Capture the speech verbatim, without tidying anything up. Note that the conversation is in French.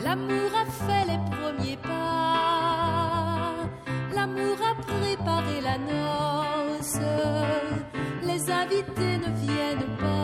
L'amour a fait les premiers pas, l'amour a préparé la noce, les invités ne viennent pas.